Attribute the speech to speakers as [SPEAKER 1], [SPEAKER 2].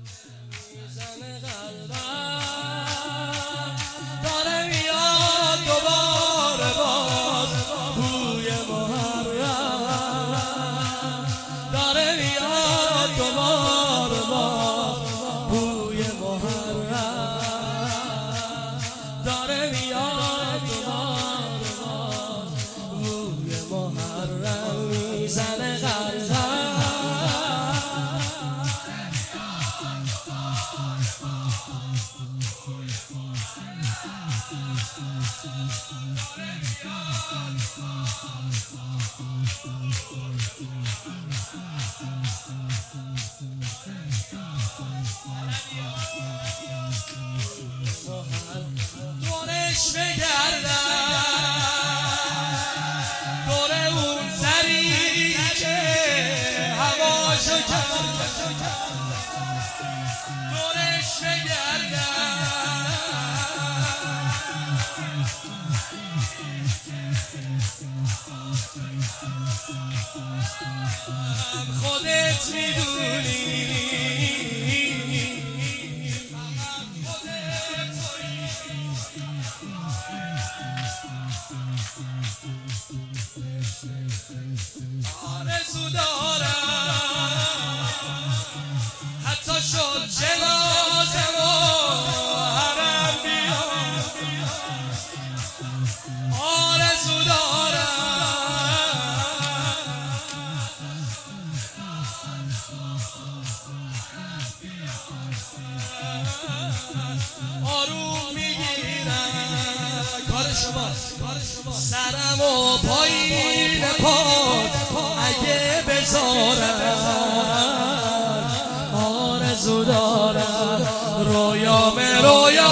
[SPEAKER 1] میزنه قلبم داره میاد دوباره باز بوی محرم داره میاد دوباره باز بوی محرم داره میاد دوباره باز بوی محرم میزنه قلبم دورش بگردم دور اون سری که هواشو کرد دورش بگردم خودت میدونی آرزو دارم حتی شد جنازه و حرم بیام آرزو دارم آروم میگیرم کار شماست سرم و پایین پات اگه بذارم آرزو دارم رویام رویا